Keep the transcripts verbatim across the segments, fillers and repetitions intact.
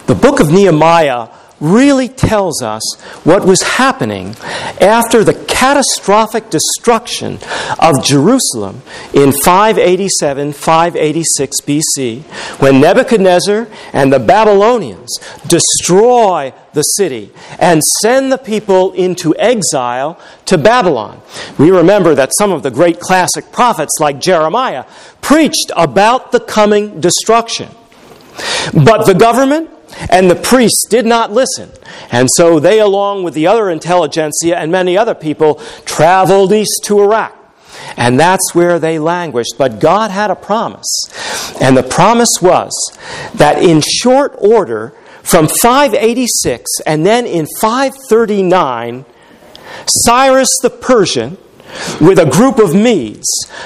The book of Nehemiah really tells us what was happening after the catastrophic destruction of Jerusalem in five eighty-seven, five eighty-six B C, when Nebuchadnezzar and the Babylonians destroy the city and send the people into exile to Babylon. We remember that some of the great classic prophets like Jeremiah preached about the coming destruction. But the government and the priests did not listen. And so they, along with the other intelligentsia and many other people, traveled east to Iraq. And that's where they languished. But God had a promise. And the promise was that in short order, from five eighty-six and then in five thirty-nine, Cyrus the Persian, with a group of Medes,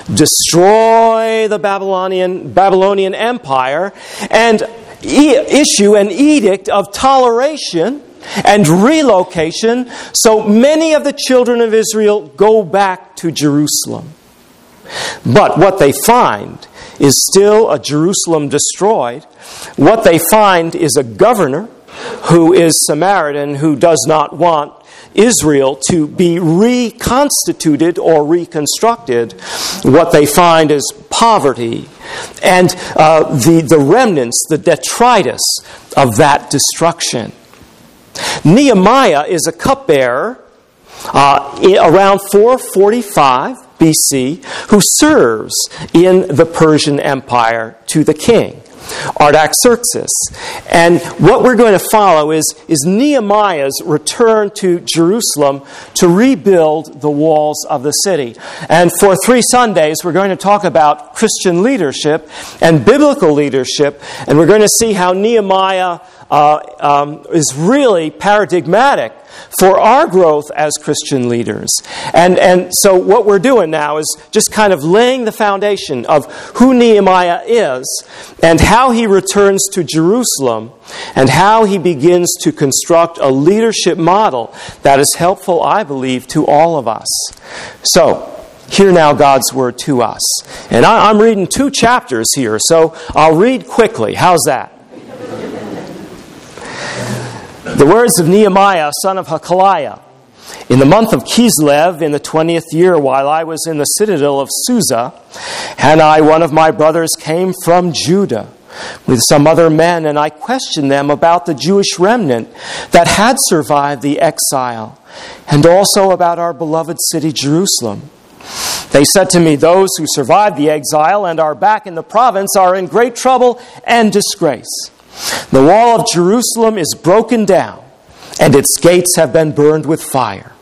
destroy the Babylonian, Babylonian Empire and issue an edict of toleration and relocation, so many of the children of Israel go back to Jerusalem. But what they find is still a Jerusalem destroyed. What they find is a governor who is Samaritan, who does not want Israel to be reconstituted or reconstructed. What they find is poverty and uh, the, the remnants, the detritus of that destruction. Nehemiah is a cupbearer uh, around four forty-five B C who serves in the Persian Empire to the king, Artaxerxes. And what we're going to follow is, is Nehemiah's return to Jerusalem to rebuild the walls of the city. And for three Sundays, we're going to talk about Christian leadership and biblical leadership, and we're going to see how Nehemiah uh, um, is really paradigmatic for our growth as Christian leaders. And and so what we're doing now is just kind of laying the foundation of who Nehemiah is and how he returns to Jerusalem and how he begins to construct a leadership model that is helpful, I believe, to all of us. So, hear now God's word to us. And I, I'm reading two chapters here, so I'll read quickly. How's that? The words of Nehemiah, son of Hakaliah. In the month of Kislev, in the twentieth year, while I was in the citadel of Susa, Hanai, one of my brothers, came from Judah with some other men, and I questioned them about the Jewish remnant that had survived the exile, and also about our beloved city Jerusalem. They said to me, those who survived the exile and are back in the province are in great trouble and disgrace. The wall of Jerusalem is broken down, and its gates have been burned with fire.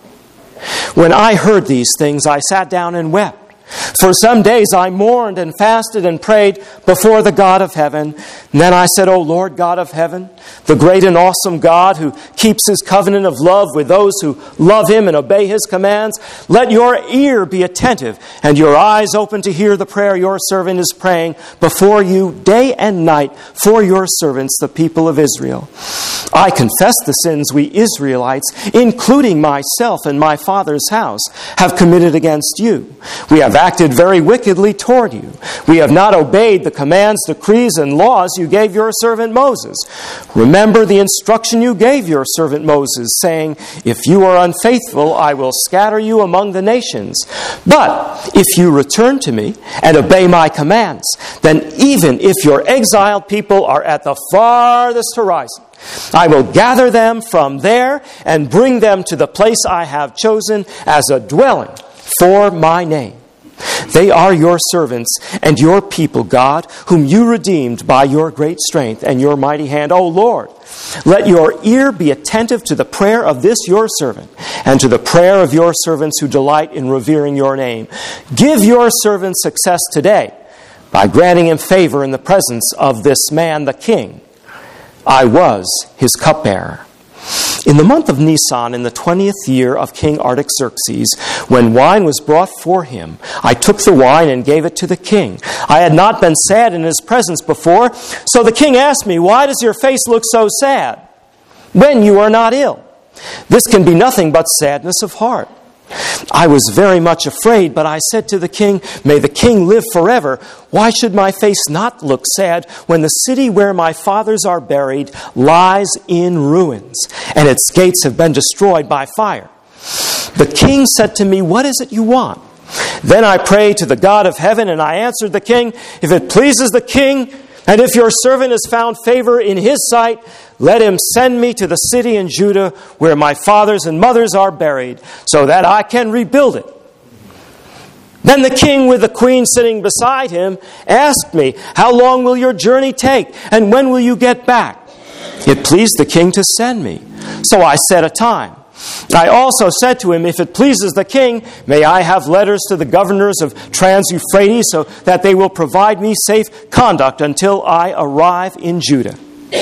When I heard these things, I sat down and wept. For some days I mourned and fasted and prayed before the God of heaven. And then I said, O Lord God of heaven, the great and awesome God who keeps his covenant of love with those who love him and obey his commands, let your ear be attentive and your eyes open to hear the prayer your servant is praying before you day and night for your servants, the people of Israel. I confess the sins we Israelites, including myself and my father's house, have committed against you. We have acted very wickedly toward you. We have not obeyed the commands, decrees, and laws you gave your servant Moses. Remember the instruction you gave your servant Moses, saying, if you are unfaithful, I will scatter you among the nations. But if you return to me and obey my commands, then even if your exiled people are at the farthest horizon, I will gather them from there and bring them to the place I have chosen as a dwelling for my name. They are your servants and your people, God, whom you redeemed by your great strength and your mighty hand. O Lord, let your ear be attentive to the prayer of this your servant and to the prayer of your servants who delight in revering your name. Give your servant success today by granting him favor in the presence of this man, the king. I was his cupbearer. In the month of Nisan, in the twentieth year of King Artaxerxes, when wine was brought for him, I took the wine and gave it to the king. I had not been sad in his presence before, so the king asked me, why does your face look so sad when you are not ill? This can be nothing but sadness of heart. I was very much afraid, but I said to the king, "May the king live forever. Why should my face not look sad when the city where my fathers are buried lies in ruins, and its gates have been destroyed by fire?" The king said to me, "What is it you want?" Then I prayed to the God of heaven, and I answered the king, "If it pleases the king, and if your servant has found favor in his sight, let him send me to the city in Judah where my fathers and mothers are buried, so that I can rebuild it." Then the king, with the queen sitting beside him, asked me, "How long will your journey take, and when will you get back?" It pleased the king to send me, so I set a time. I also said to him, "If it pleases the king, may I have letters to the governors of Trans-Euphrates so that they will provide me safe conduct until I arrive in Judah."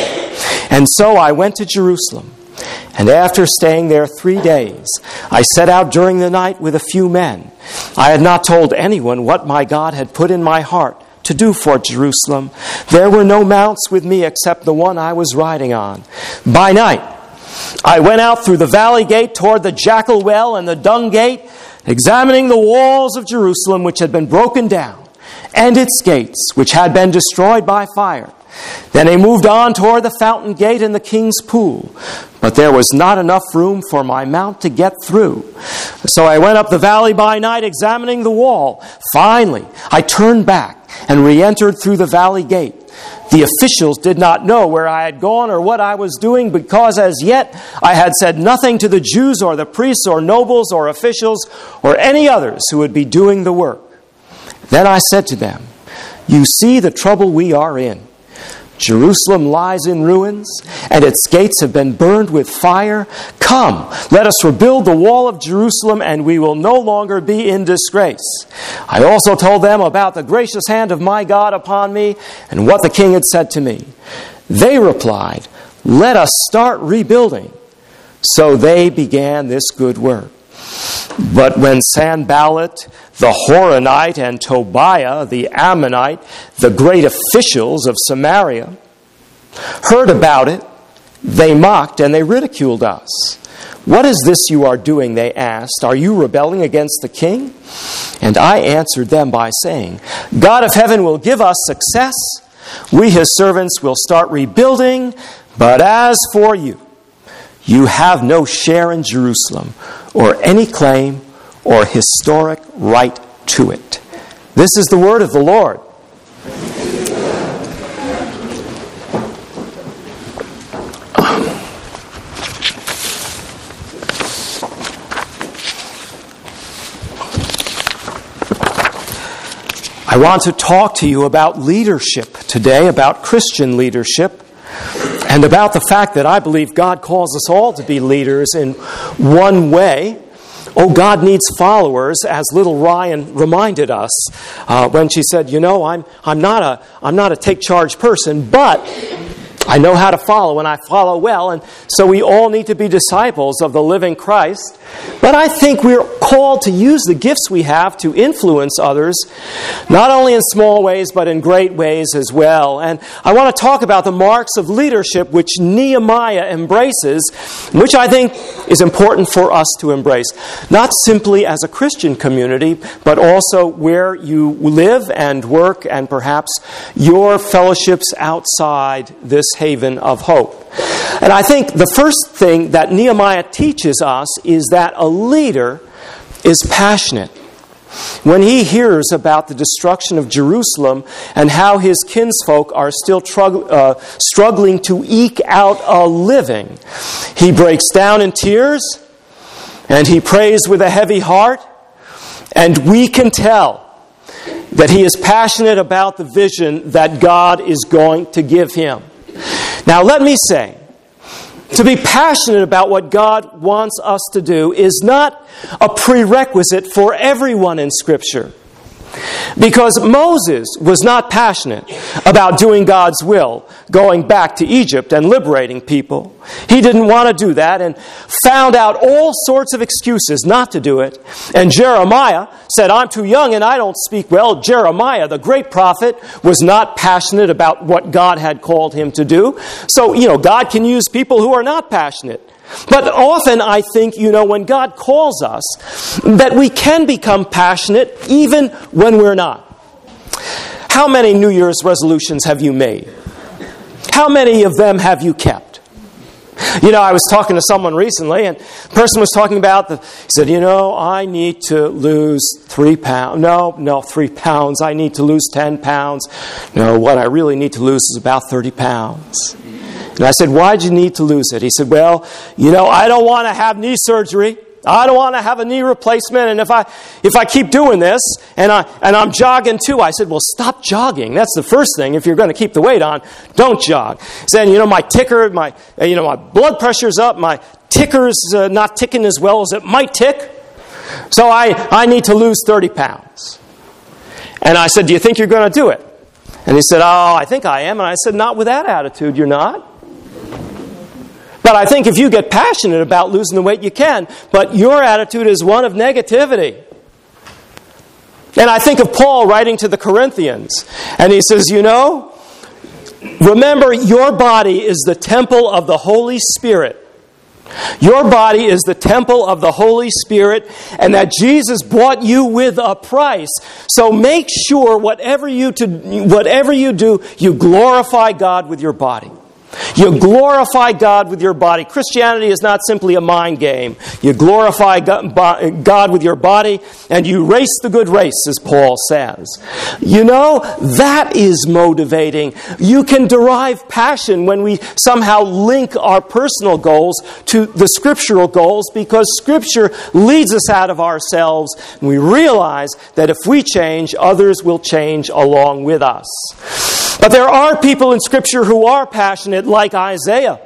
And so I went to Jerusalem, and after staying there three days, I set out during the night with a few men. I had not told anyone what my God had put in my heart to do for Jerusalem. There were no mounts with me except the one I was riding on. By night, I went out through the valley gate toward the jackal well and the dung gate, examining the walls of Jerusalem which had been broken down, and its gates which had been destroyed by fire. Then I moved on toward the fountain gate and the king's pool, but there was not enough room for my mount to get through. So I went up the valley by night, examining the wall. Finally, I turned back and re-entered through the valley gate. The officials did not know where I had gone or what I was doing, because as yet I had said nothing to the Jews or the priests or nobles or officials or any others who would be doing the work. Then I said to them, "You see the trouble we are in. Jerusalem lies in ruins, and its gates have been burned with fire. Come, let us rebuild the wall of Jerusalem, and we will no longer be in disgrace." I also told them about the gracious hand of my God upon me, and what the king had said to me. They replied, "Let us start rebuilding." So they began this good work. But when Sanballat the Horonite and Tobiah the Ammonite, the great officials of Samaria, heard about it, they mocked and they ridiculed us. "What is this you are doing?" they asked. "Are you rebelling against the king?" And I answered them by saying, "God of heaven will give us success. We, his servants, will start rebuilding. But as for you, you have no share in Jerusalem, or any claim or historic right to it." This is the word of the Lord. I want to talk to you about leadership today, about Christian leadership, and about the fact that I believe God calls us all to be leaders in one way. Oh, God needs followers, as little Ryan reminded us uh, when she said, "You know, I'm I'm not a I'm not a take charge person, but I know how to follow, and I follow well." And so we all need to be disciples of the living Christ. But I think we're called to use the gifts we have to influence others, not only in small ways, but in great ways as well. And I want to talk about the marks of leadership which Nehemiah embraces, which I think is important for us to embrace, not simply as a Christian community, but also where you live and work, and perhaps your fellowships outside this haven of hope. And I think the first thing that Nehemiah teaches us is that a leader is passionate. When he hears about the destruction of Jerusalem and how his kinsfolk are still trug- uh, struggling to eke out a living, he breaks down in tears and he prays with a heavy heart, and we can tell that he is passionate about the vision that God is going to give him. Now, let me say, to be passionate about what God wants us to do is not a prerequisite for everyone in Scripture. Because Moses was not passionate about doing God's will, going back to Egypt and liberating people. He didn't want to do that and found out all sorts of excuses not to do it. And Jeremiah said, "I'm too young and I don't speak well." Jeremiah, the great prophet, was not passionate about what God had called him to do. So, you know, God can use people who are not passionate. But often I think, you know, when God calls us, that we can become passionate even when we're not. How many New Year's resolutions have you made? How many of them have you kept? You know, I was talking to someone recently, and the person was talking about, the, he said, you know, I need to lose three pounds. No, no, three pounds. I need to lose ten pounds. No, what I really need to lose is about thirty pounds. And I said, why'd you need to lose it? He said, well, you know, I don't want to have knee surgery. I don't want to have a knee replacement, and if I if I keep doing this, and I and I'm jogging too, I said, well, stop jogging. That's the first thing. If you're going to keep the weight on, don't jog. Saying, you know, my ticker, my you know, my blood pressure's up, my ticker's uh, not ticking as well as it might tick, so I I need to lose thirty pounds. And I said, do you think you're going to do it? And he said, oh, I think I am. And I said, not with that attitude, you're not. But I think if you get passionate about losing the weight, you can. But your attitude is one of negativity. And I think of Paul writing to the Corinthians. And he says, you know, remember your body is the temple of the Holy Spirit. Your body is the temple of the Holy Spirit, and that Jesus bought you with a price. So make sure whatever you to, whatever you do, you glorify God with your body. You glorify God with your body. Christianity is not simply a mind game. You glorify God with your body, and you race the good race, as Paul says. You know, that is motivating. You can derive passion when we somehow link our personal goals to the scriptural goals, because Scripture leads us out of ourselves, and we realize that if we change, others will change along with us. But there are people in Scripture who are passionate, like Isaiah.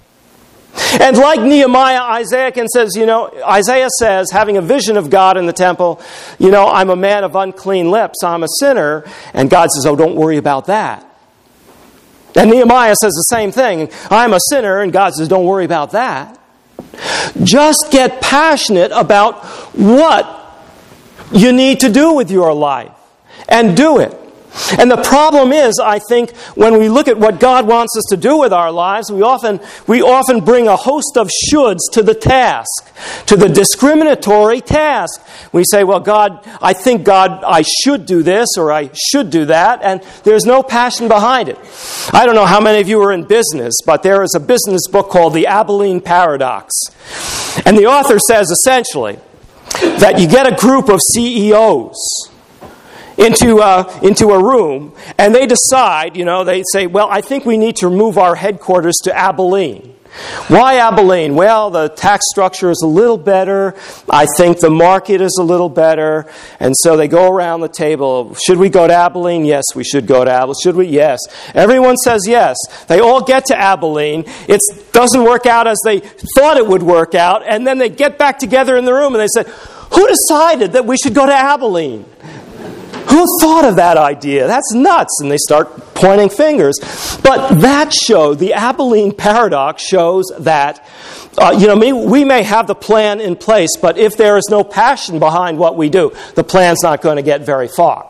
And like Nehemiah, Isaiah can says, you know, Isaiah says, having a vision of God in the temple, you know, I'm a man of unclean lips, I'm a sinner. And God says, oh, don't worry about that. And Nehemiah says the same thing. I'm a sinner, and God says, don't worry about that. Just get passionate about what you need to do with your life, and do it. And the problem is, I think, when we look at what God wants us to do with our lives, we often we often bring a host of shoulds to the task, to the discriminatory task. We say, well, God, I think God, I should do this, or I should do that, and there's no passion behind it. I don't know how many of you are in business, but there is a business book called The Abilene Paradox. And the author says, essentially, that you get a group of C E Os into uh, into a room, and they decide, you know, they say, well, I think we need to move our headquarters to Abilene. Why Abilene? Well, the tax structure is a little better. I think the market is a little better. And so they go around the table. Should we go to Abilene? Yes, we should go to Abilene. Should we? Yes. Everyone says yes. They all get to Abilene. It doesn't work out as they thought it would work out. And then they get back together in the room and they say, who decided that we should go to Abilene? Who thought of that idea? That's nuts. And they start pointing fingers. But that show, the Abilene Paradox, shows that, uh, you know, we may have the plan in place, but if there is no passion behind what we do, the plan's not going to get very far.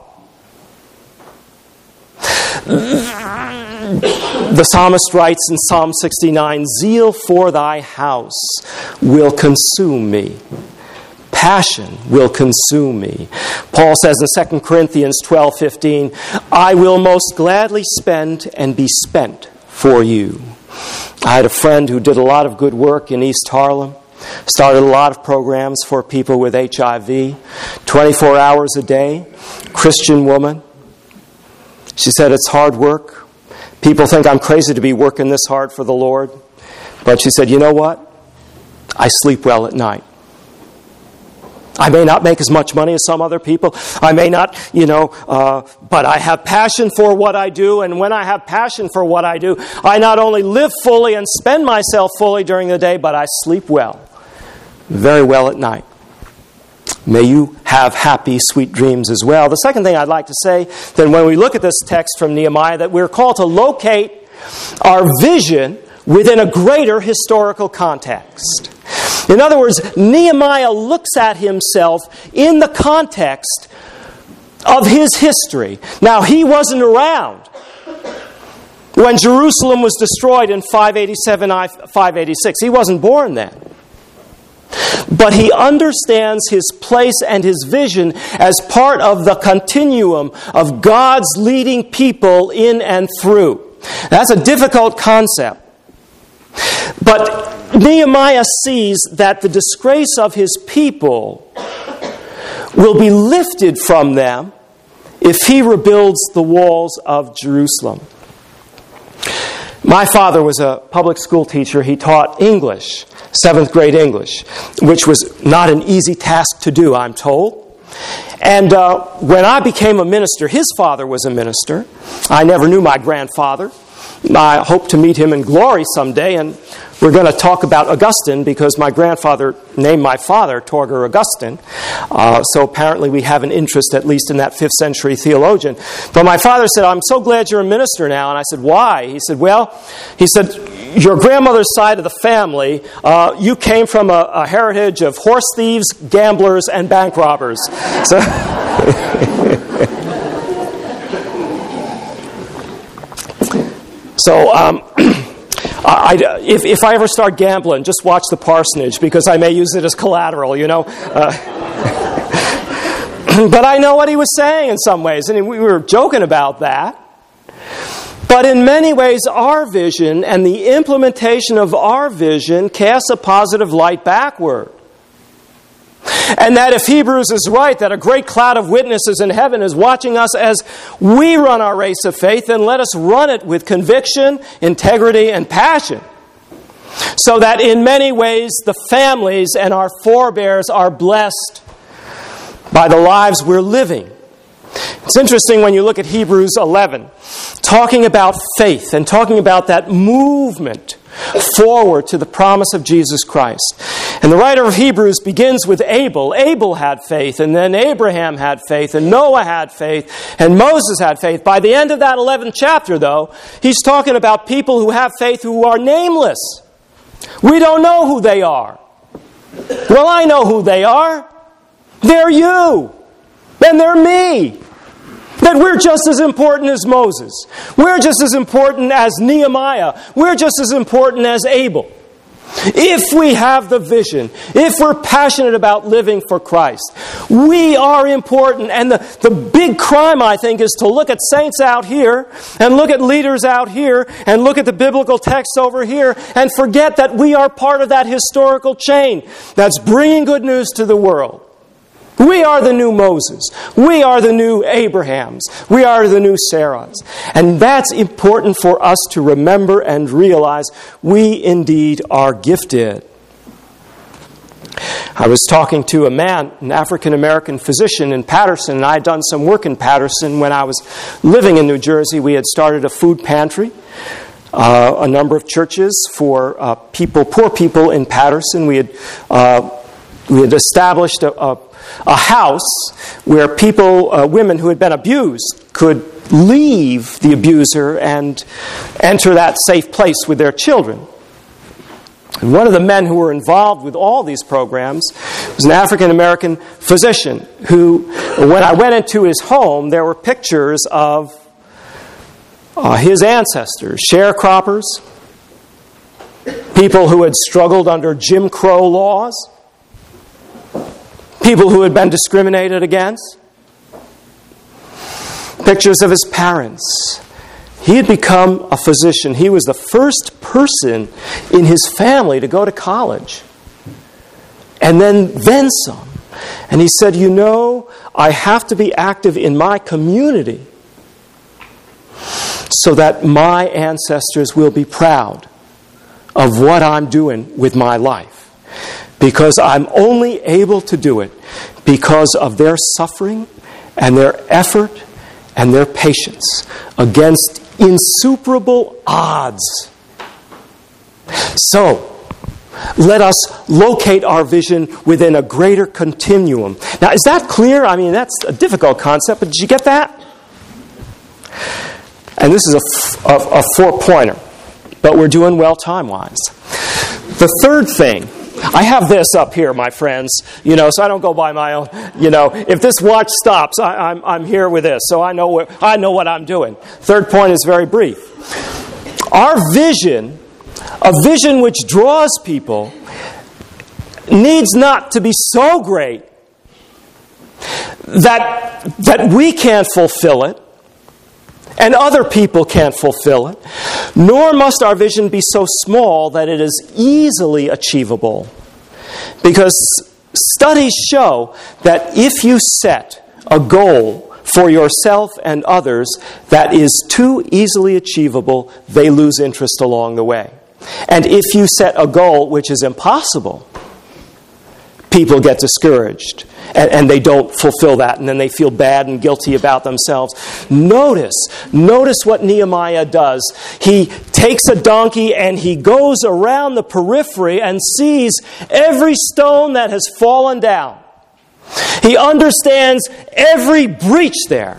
The psalmist writes in Psalm sixty-nine, zeal for thy house will consume me. Passion will consume me. Paul says in Second Corinthians twelve fifteen, I will most gladly spend and be spent for you. I had a friend who did a lot of good work in East Harlem, started a lot of programs for people with H I V, twenty-four hours a day, Christian woman. She said, it's hard work. People think I'm crazy to be working this hard for the Lord. But she said, you know what? I sleep well at night. I may not make as much money as some other people. I may not, you know, uh, but I have passion for what I do. And when I have passion for what I do, I not only live fully and spend myself fully during the day, but I sleep well, very well at night. May you have happy, sweet dreams as well. The second thing I'd like to say, then when we look at this text from Nehemiah, that we're called to locate our vision within a greater historical context. In other words, Nehemiah looks at himself in the context of his history. Now, he wasn't around when Jerusalem was destroyed in five eighty-seven, five eighty-six. He wasn't born then. But he understands his place and his vision as part of the continuum of God's leading people in and through. That's a difficult concept. But Nehemiah sees that the disgrace of his people will be lifted from them if he rebuilds the walls of Jerusalem. My father was a public school teacher. He taught English, seventh grade English, which was not an easy task to do, I'm told. And uh, when I became a minister, his father was a minister. I never knew my grandfather. I hope to meet him in glory someday, and we're going to talk about Augustine because my grandfather named my father Torgor Augustine. Uh, so apparently we have an interest, at least in that fifth century theologian. But my father said, "I'm so glad you're a minister now." And I said, "Why?" He said, "Well," he said, "your grandmother's side of the family, uh, you came from a, a heritage of horse thieves, gamblers, and bank robbers." So... So, um, I, if, if I ever start gambling, just watch the parsonage because I may use it as collateral, you know. Uh, but I know what he was saying in some ways, and we were joking about that. But in many ways, our vision and the implementation of our vision casts a positive light backward. And that if Hebrews is right, that a great cloud of witnesses in heaven is watching us as we run our race of faith, then let us run it with conviction, integrity, and passion. So that in many ways the families and our forebears are blessed by the lives we're living. It's interesting when you look at Hebrews eleven, talking about faith and talking about that movement forward to the promise of Jesus Christ. And the writer of Hebrews begins with Abel. Abel had faith, and then Abraham had faith, and Noah had faith, and Moses had faith. By the end of that eleventh chapter, though, he's talking about people who have faith who are nameless. We don't know who they are. Well, I know who they are. They're you. And they're me. That we're just as important as Moses. We're just as important as Nehemiah. We're just as important as Abel. If we have the vision, if we're passionate about living for Christ, we are important. And the, the big crime, I think, is to look at saints out here and look at leaders out here and look at the biblical text over here and forget that we are part of that historical chain that's bringing good news to the world. We are the new Moses. We are the new Abrahams. We are the new Sarahs. And that's important for us to remember and realize we indeed are gifted. I was talking to a man, an African-American physician in Patterson, and I had done some work in Patterson when I was living in New Jersey. We had started a food pantry. Uh, a number of churches for uh, people, poor people in Patterson. We had uh, we had established a, a a house where people, uh, women who had been abused, could leave the abuser and enter that safe place with their children. And one of the men who were involved with all these programs was an African-American physician who, when I went into his home, there were pictures of uh, his ancestors, sharecroppers, people who had struggled under Jim Crow laws, people who had been discriminated against, pictures of his parents. He had become a physician. He was the first person in his family to go to college. And then, then some. And he said, you know, I have to be active in my community so that my ancestors will be proud of what I'm doing with my life. Because I'm only able to do it because of their suffering and their effort and their patience against insuperable odds. So, let us locate our vision within a greater continuum. Now, is that clear? I mean, that's a difficult concept, but did you get that? And this is a, a, a four-pointer, but we're doing well time-wise. The third thing, I have this up here, my friends, you know, so I don't go by my own, you know, if this watch stops, I, I'm I'm here with this, so I know what, I know what I'm doing. Third point is very brief. Our vision, a vision which draws people, needs not to be so great that, that we can't fulfill it and other people can't fulfill it, nor must our vision be so small that it is easily achievable. Because studies show that if you set a goal for yourself and others that is too easily achievable, they lose interest along the way. And if you set a goal which is impossible, people get discouraged and, and they don't fulfill that, and then they feel bad and guilty about themselves. Notice, notice what Nehemiah does. He takes a donkey and he goes around the periphery and sees every stone that has fallen down. He understands every breach there.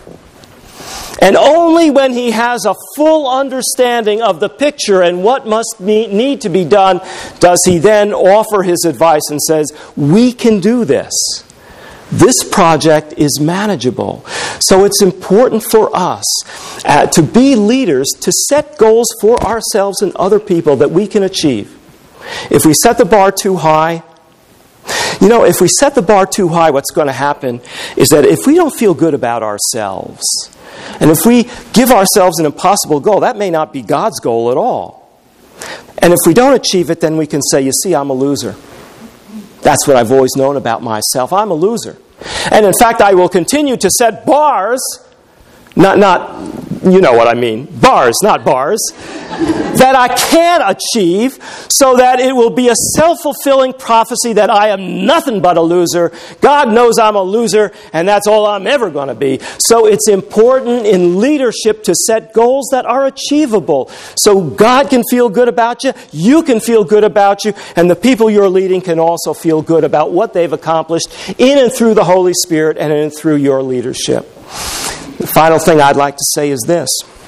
And only when he has a full understanding of the picture and what must be, need to be done, does he then offer his advice and says, we can do this. This project is manageable. So it's important for us uh, to be leaders, to set goals for ourselves and other people that we can achieve. If we set the bar too high, you know, if we set the bar too high, what's going to happen is that if we don't feel good about ourselves, and if we give ourselves an impossible goal, that may not be God's goal at all. And if we don't achieve it, then we can say, you see, I'm a loser. That's what I've always known about myself. I'm a loser. And in fact, I will continue to set bars, not, not, you know what I mean, bars, not bars, that I can achieve, so that it will be a self-fulfilling prophecy that I am nothing but a loser. God knows I'm a loser, and that's all I'm ever going to be. So it's important in leadership to set goals that are achievable. So God can feel good about you, you can feel good about you, and the people you're leading can also feel good about what they've accomplished in and through the Holy Spirit and in and through your leadership. The final thing I'd like to say is this.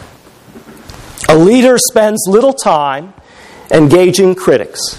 A leader spends little time engaging critics.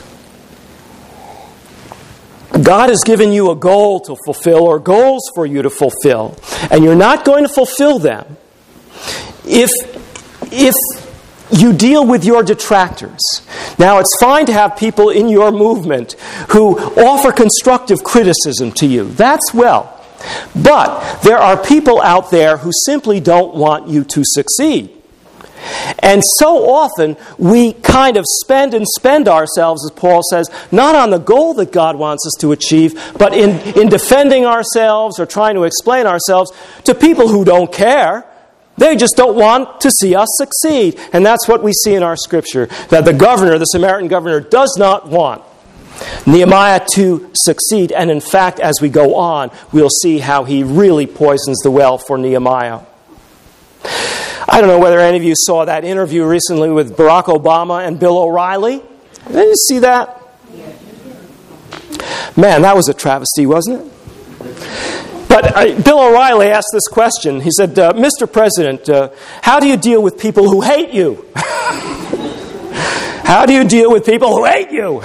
God has given you a goal to fulfill or goals for you to fulfill, and you're not going to fulfill them if, if you deal with your detractors. Now, it's fine to have people in your movement who offer constructive criticism to you. That's well. But there are people out there who simply don't want you to succeed. And so often we kind of spend and spend ourselves, as Paul says, not on the goal that God wants us to achieve, but in, in defending ourselves or trying to explain ourselves to people who don't care. They just don't want to see us succeed. And that's what we see in our scripture, that the governor, the Samaritan governor, does not want Nehemiah to succeed. And in fact, as we go on, we'll see how he really poisons the well for Nehemiah. I don't know whether any of you saw that interview recently with Barack Obama and Bill O'Reilly. Did you see that? Man, that was a travesty, wasn't it? But uh, Bill O'Reilly asked this question. He said, uh, Mister President, uh, how do you deal with people who hate you? How do you deal with people who hate you?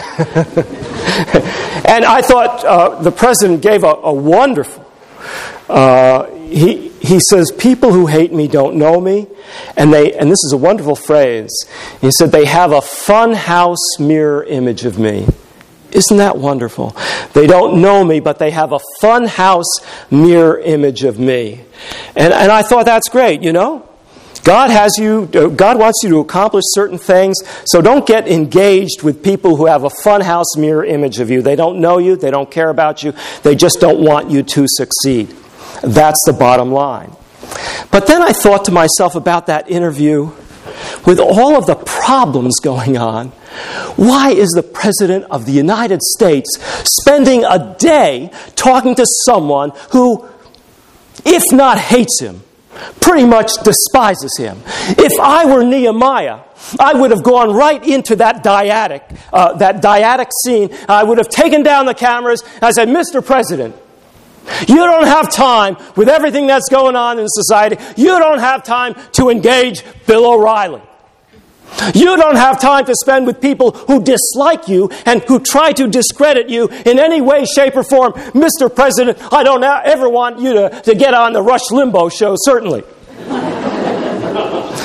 And I thought uh, the president gave a, a wonderful... Uh, he he says, people who hate me don't know me. And they and this is a wonderful phrase. He said, they have a fun house mirror image of me. Isn't that wonderful? They don't know me, but they have a fun house mirror image of me. And and I thought that's great, you know? God has you, God wants you to accomplish certain things, so don't get engaged with people who have a funhouse mirror image of you. They don't know you, they don't care about you, they just don't want you to succeed. That's the bottom line. But then I thought to myself about that interview, with all of the problems going on, why is the President of the United States spending a day talking to someone who, if not hates him, pretty much despises him? If I were Nehemiah, I would have gone right into that dyadic, uh, that dyadic scene. I would have taken down the cameras and I said, Mister President, you don't have time with everything that's going on in society. You don't have time to engage Bill O'Reilly. You don't have time to spend with people who dislike you and who try to discredit you in any way, shape, or form. Mister President, I don't ever want you to, to get on the Rush Limbaugh show, certainly. And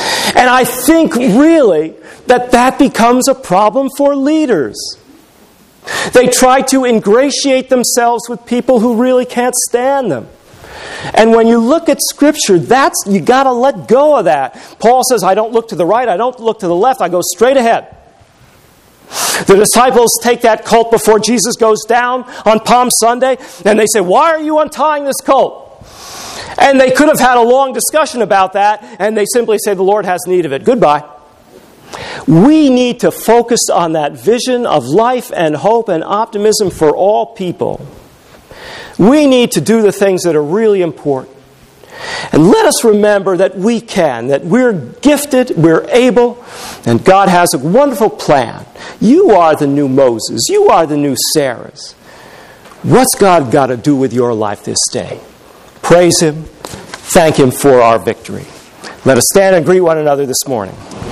And I think really that that becomes a problem for leaders. They try to ingratiate themselves with people who really can't stand them. And when you look at Scripture, that's you got to let go of that. Paul says, I don't look to the right, I don't look to the left, I go straight ahead. The disciples take that colt before Jesus goes down on Palm Sunday, and they say, why are you untying this colt? And they could have had a long discussion about that, and they simply say, the Lord has need of it. Goodbye. We need to focus on that vision of life and hope and optimism for all people. We need to do the things that are really important. And let us remember that we can, that we're gifted, we're able, and God has a wonderful plan. You are the new Moses. You are the new Sarahs. What's God got to do with your life this day? Praise Him. Thank Him for our victory. Let us stand and greet one another this morning.